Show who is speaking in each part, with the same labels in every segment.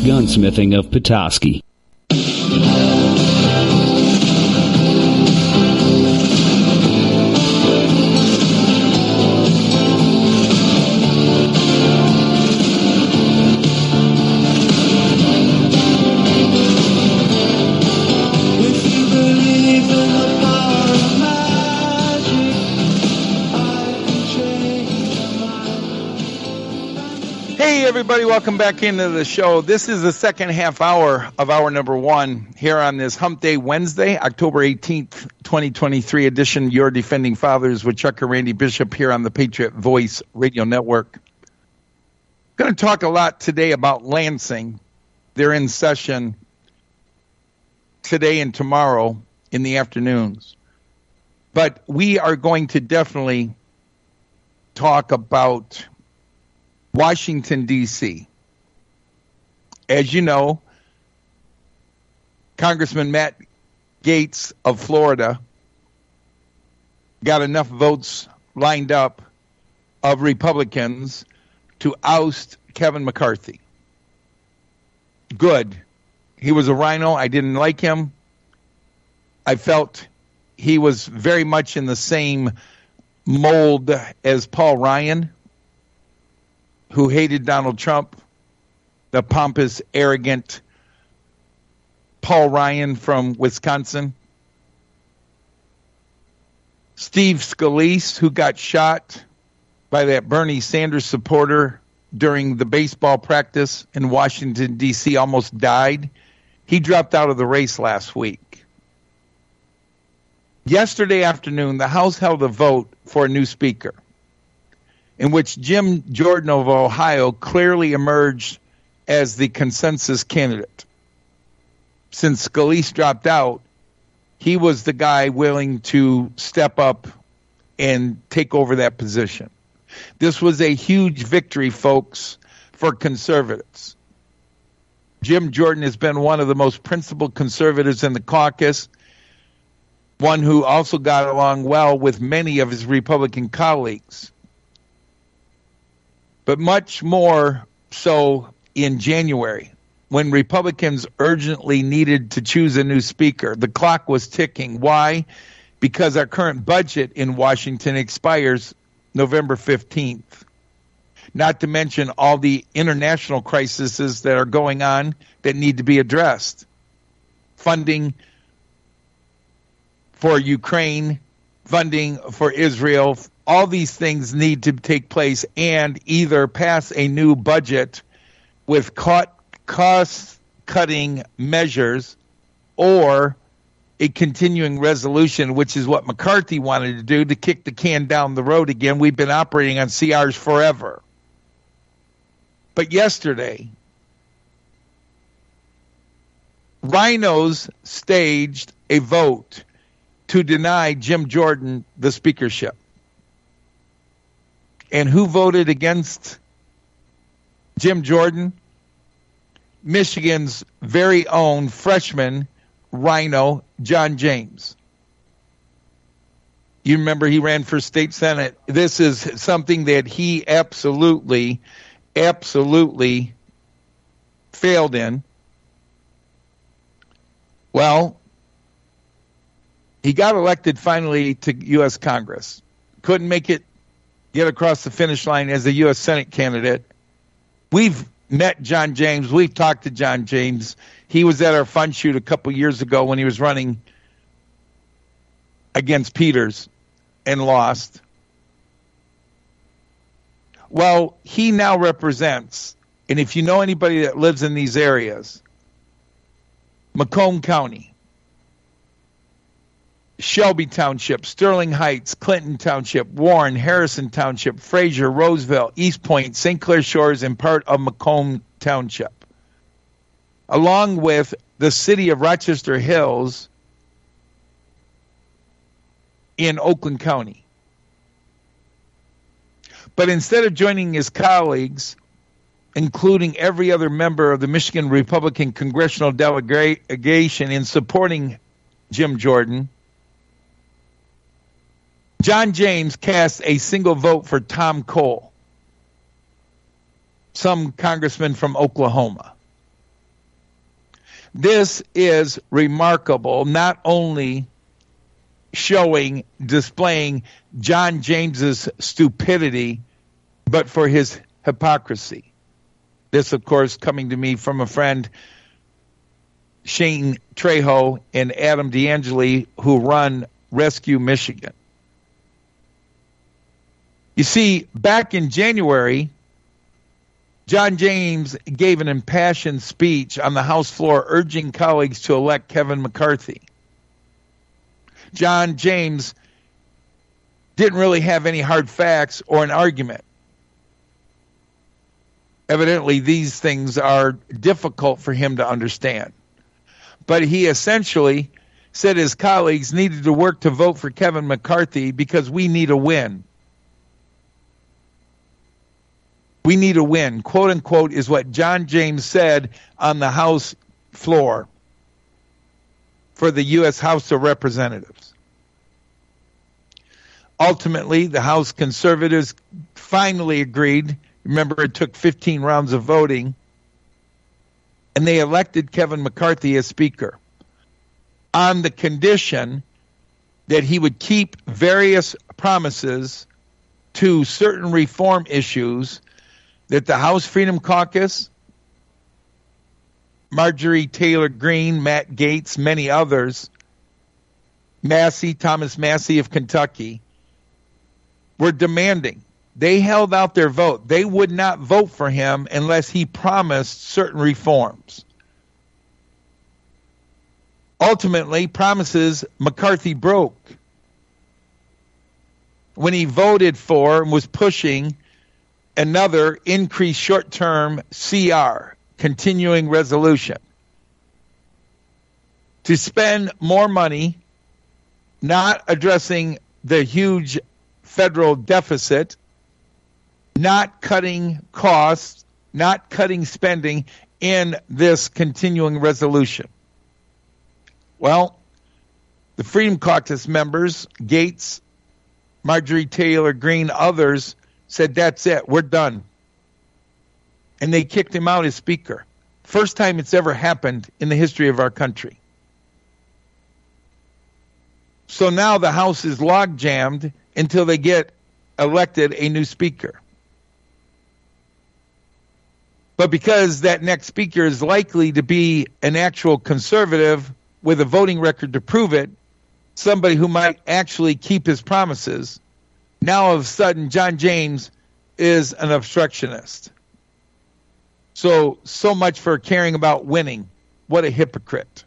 Speaker 1: Gunsmithing of Petoskey.
Speaker 2: Everybody, welcome back into the show. This is the second half hour of hour number one here on this Hump Day Wednesday, October 18th, 2023 edition. Your Defending Fathers with Chuck and Randy Bishop here on the Patriot Voice Radio Network. Going to talk a lot today about Lansing. They're in session today and tomorrow in the afternoons. But we are going to definitely talk about Washington, D.C. As you know, Congressman Matt Gaetz of Florida got enough votes lined up of Republicans to oust Kevin McCarthy. Good. He was a rhino. I didn't like him. I felt he was very much in the same mold as Paul Ryan, who hated Donald Trump, the pompous, arrogant Paul Ryan from Wisconsin. Steve Scalise, who got shot by that Bernie Sanders supporter during the baseball practice in Washington, D.C., almost died. He dropped out of the race last week. Yesterday afternoon, the House held a vote for a new speaker, in which Jim Jordan of Ohio clearly emerged as the consensus candidate. Since Scalise dropped out, he was the guy willing to step up and take over that position. This was a huge victory, folks, for conservatives. Jim Jordan has been one of the most principled conservatives in the caucus, one who also got along well with many of his Republican colleagues, but much more so in January, when Republicans urgently needed to choose a new speaker. The clock was ticking. Why? Because our current budget in Washington expires November 15th. Not to mention all the international crises that are going on that need to be addressed. Funding for Ukraine, funding for Israel, all these things need to take place and either pass a new budget with cost-cutting measures or a continuing resolution, which is what McCarthy wanted to do, to kick the can down the road again. We've been operating on CRs forever. But yesterday, rhinos staged a vote to deny Jim Jordan the speakership. And who voted against Jim Jordan? Michigan's very own freshman rhino, John James. You remember he ran for state senate. This is something that he absolutely failed in. Well, he got elected finally to U.S. Congress. Couldn't make it get across the finish line as a U.S. Senate candidate. We've met John James. We've talked to John James. He was at our fun shoot a couple years ago when he was running against Peters and lost. Well, he now represents, and if you know anybody that lives in these areas, Macomb County, Shelby Township, Sterling Heights, Clinton Township, Warren, Harrison Township, Fraser, Roseville, East Point, St. Clair Shores, and part of Macomb Township, along with the city of Rochester Hills in Oakland County. But instead of joining his colleagues, including every other member of the Michigan Republican Congressional Delegation in supporting Jim Jordan, John James cast a single vote for Tom Cole, some congressman from Oklahoma. This is remarkable, not only displaying John James's stupidity, but for his hypocrisy. This, of course, coming to me from a friend, Shane Trejo and Adam D'Angeli, who run Rescue Michigan. You see, back in January, John James gave an impassioned speech on the House floor urging colleagues to elect Kevin McCarthy. John James didn't really have any hard facts or an argument. Evidently, these things are difficult for him to understand. But he essentially said his colleagues needed to work to vote for Kevin McCarthy because we need a win. We need a win, quote unquote, is what John James said on the House floor for the U.S. House of Representatives. Ultimately, the House conservatives finally agreed. Remember, it took 15 rounds of voting, and they elected Kevin McCarthy as Speaker on the condition that he would keep various promises to certain reform issues that the House Freedom Caucus, Marjorie Taylor Greene, Matt Gaetz, many others, Thomas Massey of Kentucky, were demanding. They held out their vote. They would not vote for him unless he promised certain reforms. Ultimately, promises McCarthy broke when he voted for and was pushing another increased short-term CR, continuing resolution, to spend more money, not addressing the huge federal deficit, not cutting costs, not cutting spending in this continuing resolution. Well, the Freedom Caucus members, Gaetz, Marjorie Taylor Greene, others, said, that's it, we're done. And they kicked him out as Speaker. First time it's ever happened in the history of our country. So now the House is log-jammed until they get elected a new Speaker. But because that next Speaker is likely to be an actual conservative with a voting record to prove it, somebody who might actually keep his promises, now all of a sudden John James is an obstructionist. So much for caring about winning. What a hypocrite.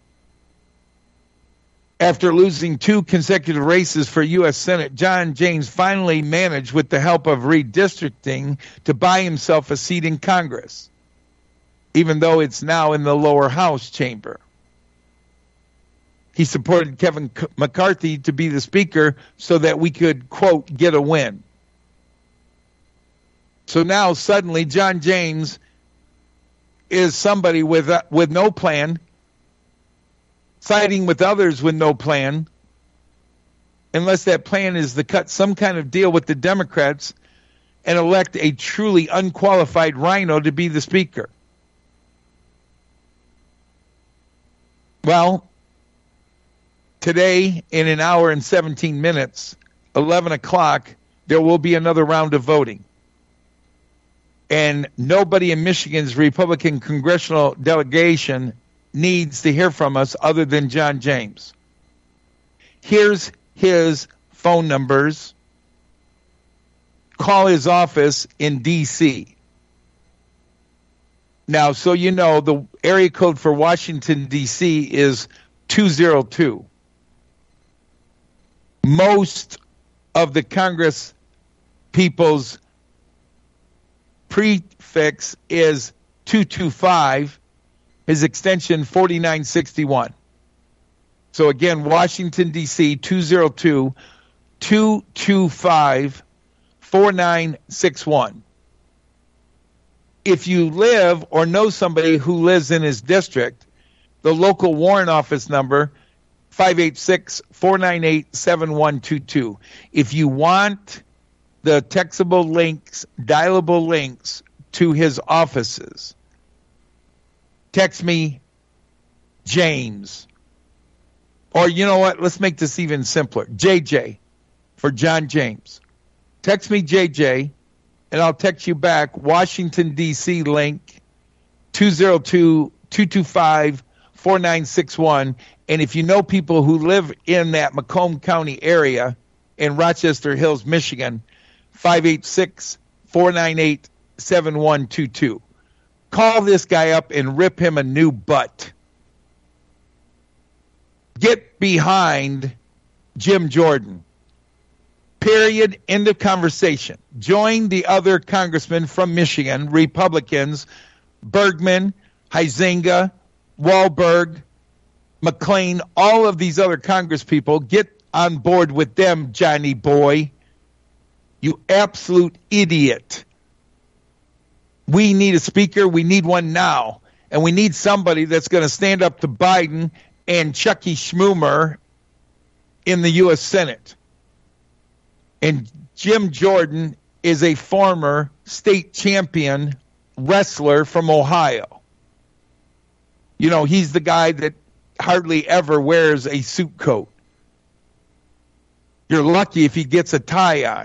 Speaker 2: After losing 2 consecutive races for U.S. Senate, John James finally managed, with the help of redistricting, to buy himself a seat in Congress, even though it's now in the lower house chamber. He supported Kevin McCarthy to be the Speaker so that we could, quote, get a win. So now suddenly John James is somebody with no plan, siding with others with no plan, unless that plan is to cut some kind of deal with the Democrats and elect a truly unqualified rhino to be the Speaker. Well, today, in an hour and 17 minutes, 11 o'clock, there will be another round of voting. And nobody in Michigan's Republican congressional delegation needs to hear from us other than John James. Here's his phone numbers. Call his office in D.C. Now, so you know, the area code for Washington, D.C. is 202. Most of the Congress people's prefix is 225. His extension 4961. So again, Washington, D.C., 202-225-4961. If you live or know somebody who lives in his district, the local Warren Office number, 586-498-7122. If you want the textable links, dialable links to his offices, text me James. Or you know what? Let's make this even simpler. JJ for John James. Text me JJ, and I'll text you back Washington, D.C. link 202-225-4961. And if you know people who live in that Macomb County area in Rochester Hills, Michigan, 586-498-7122. Call this guy up and rip him a new butt. Get behind Jim Jordan. Period. End of conversation. Join the other congressmen from Michigan, Republicans, Bergman, Huizenga, Wahlberg, McClain, all of these other Congress people. Get on board with them, Johnny boy. You absolute idiot. We need a speaker. We need one now. And we need somebody that's going to stand up to Biden and Chucky Schumer in the U.S. Senate. And Jim Jordan is a former state champion wrestler from Ohio. You know, he's the guy that hardly ever wears a suit coat. You're lucky if he gets a tie on.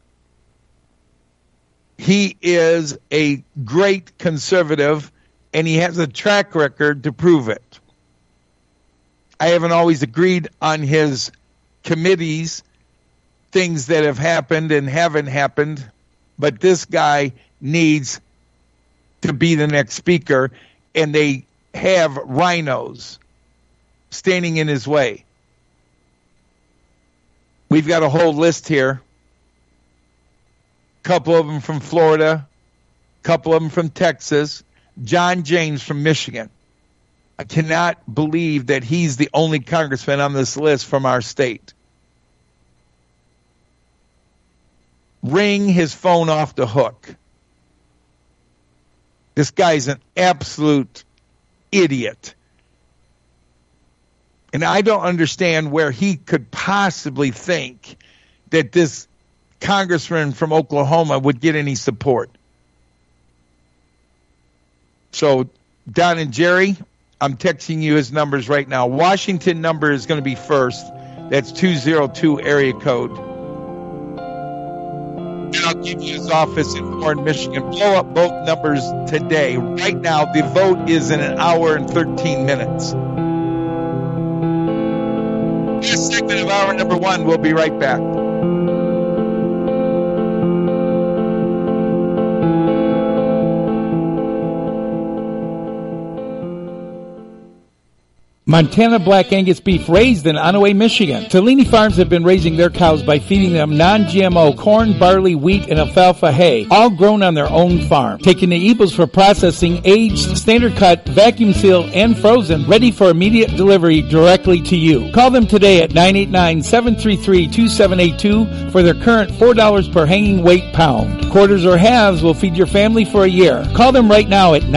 Speaker 2: He is a great conservative, and he has a track record to prove it. I haven't always agreed on his committees, things that have happened and haven't happened, but this guy needs to be the next speaker, and they have rhinos standing in his way. We've got a whole list here. A couple of them from Florida, a couple of them from Texas, John James from Michigan. I cannot believe that he's the only congressman on this list from our state. Ring his phone off the hook. This guy's an absolute idiot. And I don't understand where he could possibly think that this congressman from Oklahoma would get any support. So, Don and Jerry, I'm texting you his numbers right now. Washington number is going to be first. That's 202 area code. And I'll give you his office in Warren, Michigan. Blow up both numbers today. Right now, the vote is in an hour and 13 minutes. This segment of hour number one. We'll be right back.
Speaker 1: Montana Black Angus beef raised in Onaway, Michigan. Tellini Farms have been raising their cows by feeding them non-GMO corn, barley, wheat, and alfalfa hay, all grown on their own farm. Taking the eagles for processing, aged, standard cut, vacuum sealed, and frozen, ready for immediate delivery directly to you. Call them today at 989-733-2782 for their current $4 per hanging weight pound. Quarters or halves will feed your family for a year. Call them right now at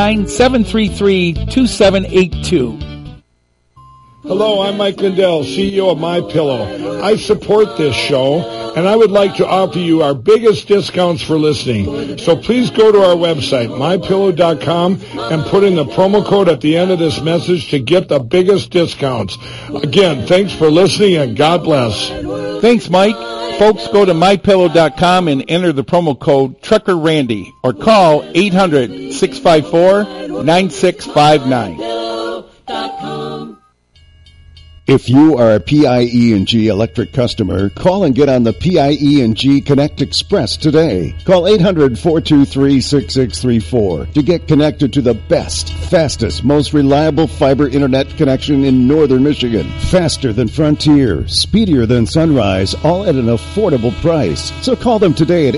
Speaker 1: 989-733-2782.
Speaker 3: Hello, I'm Mike Lindell, CEO of MyPillow. I support this show, and I would like to offer you our biggest discounts for listening. So please go to our website, mypillow.com, and put in the promo code at the end of this message to get the biggest discounts. Again, thanks for listening, and God bless.
Speaker 1: Thanks, Mike. Folks, go to mypillow.com and enter the promo code TruckerRandy or call 800-654-9659.
Speaker 4: If you are a PIE&G electric customer, call and get on the PIE&G Connect Express today. Call 800-423-6634 to get connected to the best, fastest, most reliable fiber internet connection in northern Michigan. Faster than Frontier, speedier than Sunrise, all at an affordable price. So call them today at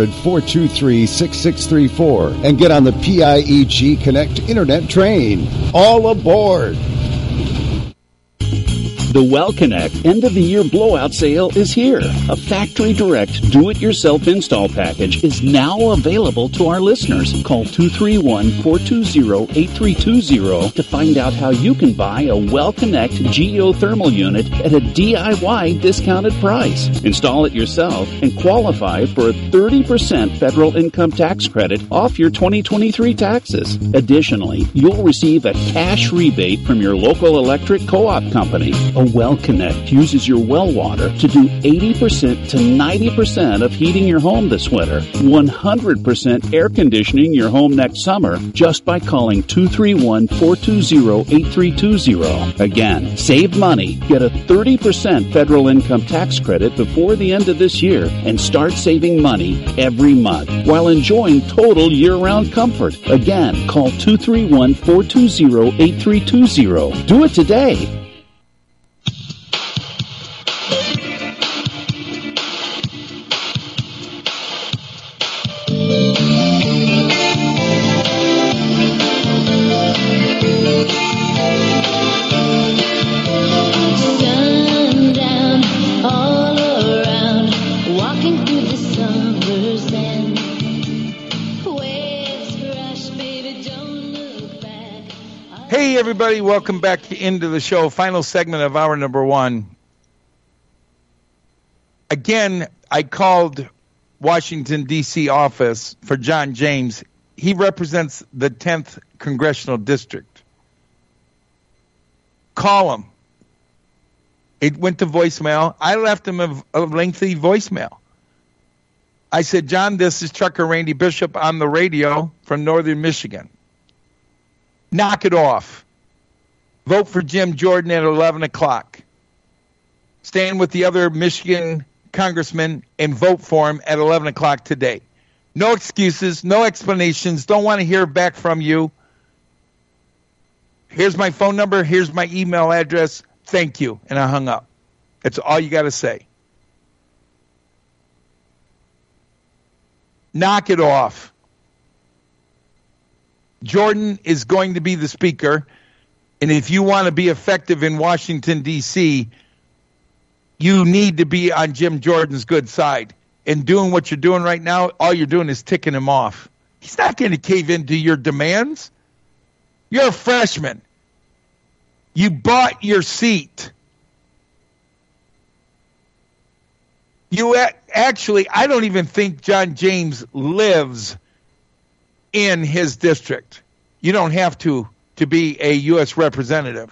Speaker 4: 800-423-6634 and get on the PIEG Connect internet train. All aboard!
Speaker 5: The Well Connect end-of-the-year blowout sale is here. A factory direct do-it-yourself install package is now available to our listeners. Call 231-420-8320 to find out how you can buy a Well Connect geothermal unit at a DIY discounted price. Install it yourself and qualify for a 30% federal income tax credit off your 2023 taxes. Additionally, you'll receive a cash rebate from your local electric co-op company. A Well Connect uses your well water to do 80% to 90% of heating your home this winter, 100% air conditioning your home next summer, just by calling 231-420-8320. Again, save money, get a 30% federal income tax credit before the end of this year, and start saving money every month while enjoying total year-round comfort. Again, call 231-420-8320. Do it today.
Speaker 2: Hey, everybody, welcome back into the show. Final segment of hour number one. Again, I called Washington, D.C. office for John James. He represents the 10th Congressional District. Call him. It went to voicemail. I left him a lengthy voicemail. I said, John, this is Trucker Randy Bishop on the radio from Northern Michigan. Knock it off. Vote for Jim Jordan at 11 o'clock. Stand with the other Michigan congressmen and vote for him at 11 o'clock today. No excuses, no explanations. Don't want to hear back from you. Here's my phone number. Here's my email address. Thank you. And I hung up. That's all you got to say. Knock it off. Jordan is going to be the speaker, and if you want to be effective in Washington, D.C., you need to be on Jim Jordan's good side. And doing what you're doing right now, all you're doing is ticking him off. He's not going to cave into your demands. You're a freshman. You bought your seat. You actually, I don't even think John James lives in his district. You don't have to be a U.S. representative.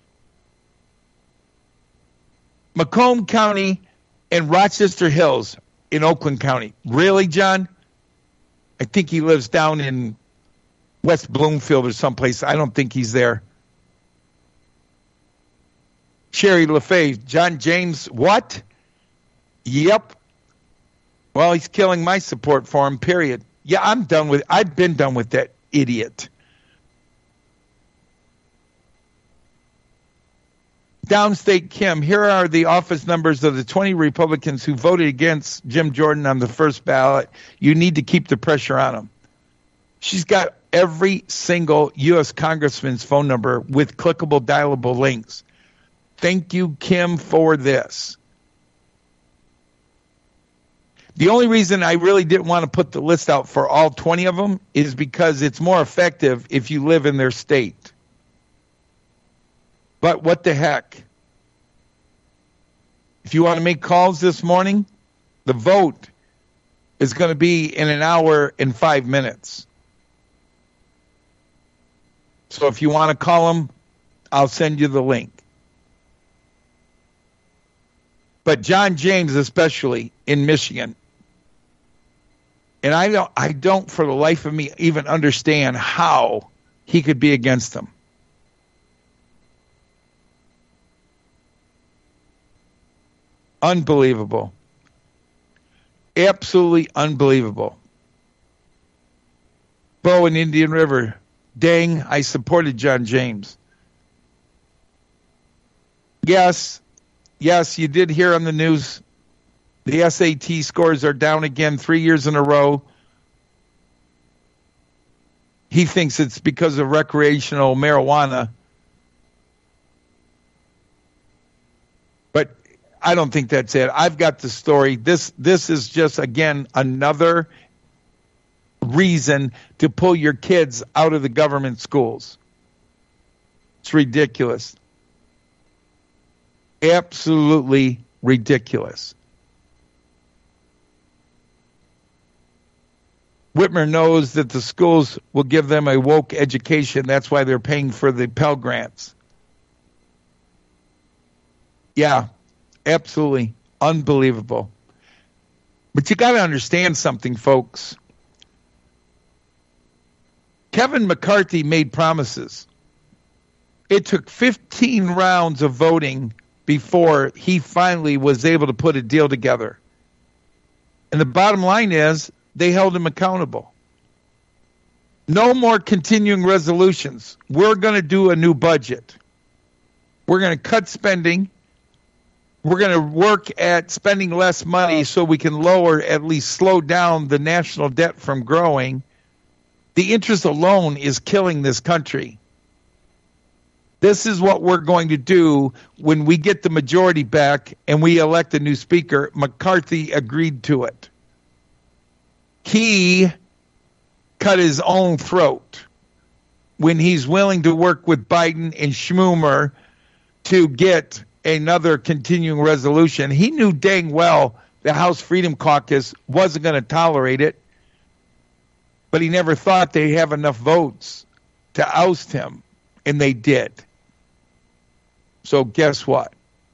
Speaker 2: Macomb County and Rochester Hills in Oakland County. Really, John? I think he lives down in West Bloomfield or someplace. I don't think he's there. Sherry LaFay, John James, what? Yep. Well, he's killing my support for him, period. Yeah, I've been done with that idiot. Downstate Kim, here are the office numbers of the 20 Republicans who voted against Jim Jordan on the first ballot. You need to keep the pressure on them. She's got every single U.S. congressman's phone number with clickable, dialable links. Thank you, Kim, for this. The only reason I really didn't want to put the list out for all 20 of them is because it's more effective if you live in their state. But what the heck? If you want to make calls this morning, the vote is going to be in an hour and 5 minutes. So if you want to call them, I'll send you the link. But John James, especially in Michigan, and I don't for the life of me even understand how he could be against them. Unbelievable. Absolutely unbelievable. Bo in Indian River. Dang, I supported John James. Yes, you did hear on the news the SAT scores are down again 3 years in a row. He thinks it's because of recreational marijuana. But I don't think that's it. I've got the story. This is just, again, another reason to pull your kids out of the government schools. It's ridiculous. Absolutely ridiculous. Whitmer knows that the schools will give them a woke education. That's why they're paying for the Pell Grants. Yeah, absolutely unbelievable. But you got to understand something, folks. Kevin McCarthy made promises. It took 15 rounds of voting before he finally was able to put a deal together. And the bottom line is, they held him accountable. No more continuing resolutions. We're going to do a new budget. We're going to cut spending. We're going to work at spending less money so we can lower, at least slow down the national debt from growing. The interest alone is killing this country. This is what we're going to do when we get the majority back and we elect a new speaker. McCarthy agreed to it. He cut his own throat when he's willing to work with Biden and Schumer to get another continuing resolution. He knew dang well the House Freedom Caucus wasn't going to tolerate it, but he never thought they'd have enough votes to oust him, and they did. So guess what?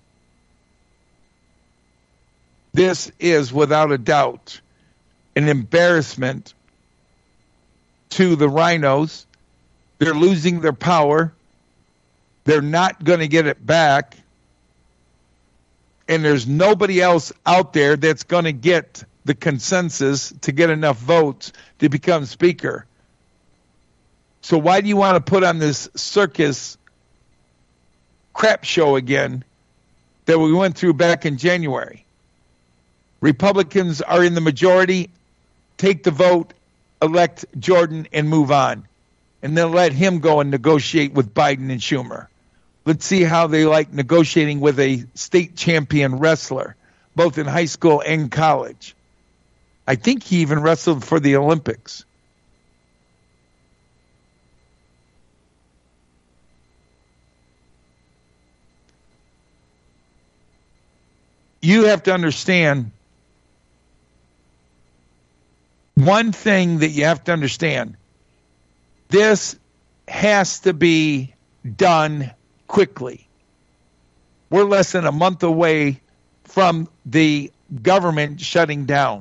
Speaker 2: This is without a doubt an embarrassment to the rhinos. They're losing their power. They're not going to get it back. And there's nobody else out there that's going to get the consensus to get enough votes to become speaker. So why do you want to put on this circus crap show again that we went through back in January? Republicans are in the majority. Take the vote, elect Jordan, and move on. And then let him go and negotiate with Biden and Schumer. Let's see how they like negotiating with a state champion wrestler, both in high school and college. I think he even wrestled for the Olympics. You have to understand, one thing that you have to understand, this has to be done quickly. We're less than a month away from the government shutting down.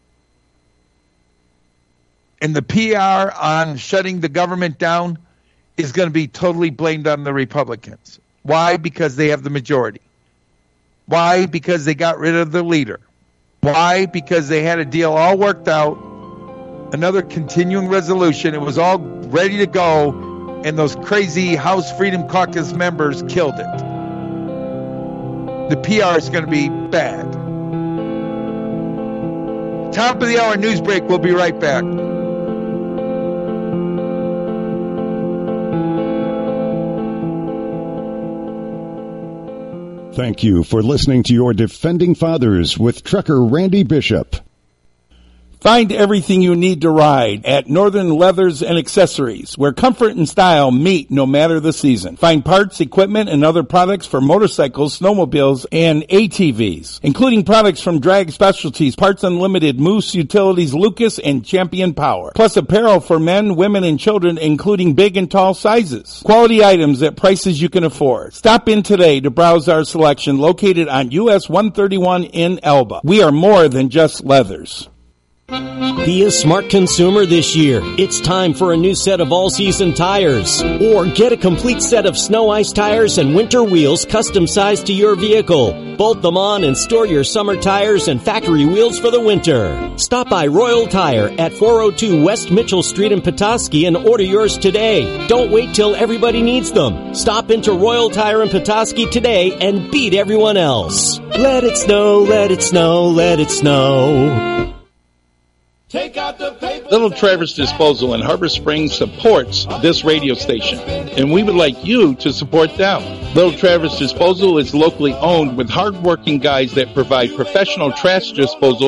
Speaker 2: And the PR on shutting the government down is going to be totally blamed on the Republicans. Why? Because they have the majority. Why? Because they got rid of the leader. Why? Because they had a deal all worked out, another continuing resolution. It was all ready to go, and those crazy House Freedom Caucus members killed it. The PR is going to be bad. Top of the hour news break. We'll be right back.
Speaker 4: Thank you for listening to your Defending Fathers with trucker Randy Bishop.
Speaker 1: Find everything you need to ride at Northern Leathers and Accessories, where comfort and style meet no matter the season. Find parts, equipment, and other products for motorcycles, snowmobiles, and ATVs, including products from Drag Specialties, Parts Unlimited, Moose Utilities, Lucas, and Champion Power. Plus apparel for men, women, and children, including big and tall sizes. Quality items at prices you can afford. Stop in today to browse our selection located on US 131 in Elba. We are more than just leathers.
Speaker 6: Be a smart consumer this year. It's time for a new set of all-season tires. Or get a complete set of snow ice tires and winter wheels custom-sized to your vehicle. Bolt them on and store your summer tires and factory wheels for the winter. Stop by Royal Tire at 402 West Mitchell Street in Petoskey and order yours today. Don't wait till everybody needs them. Stop into Royal Tire in Petoskey today and beat everyone else. Let it snow, let it snow, let it snow.
Speaker 1: Little Traverse Disposal in Harbor Springs supports this radio station, and we would like you to support them. Little Traverse Disposal is locally owned with hardworking guys that provide professional trash disposal